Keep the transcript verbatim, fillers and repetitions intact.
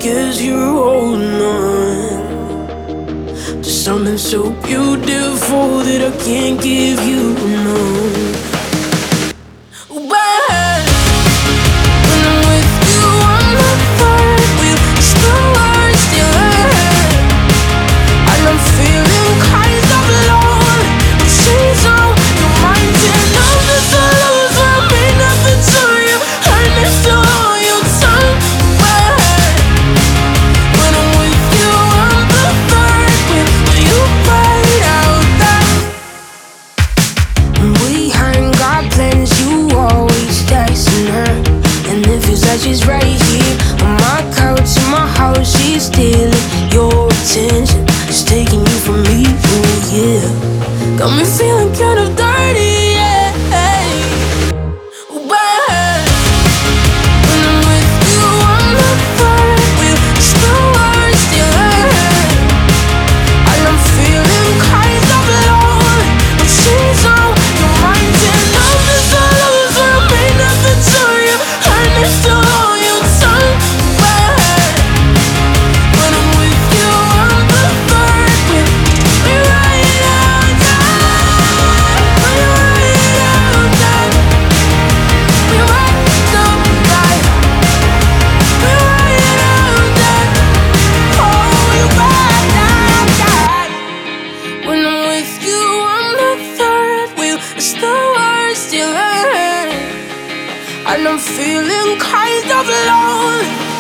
guess you're holding on to something so beautiful that I can't give you no. She's right here on my couch in my house. She's stealing your attention. She's taking you from me, oh yeah. Got me feeling kind of dirty, yeah. And I'm feeling kind of alone.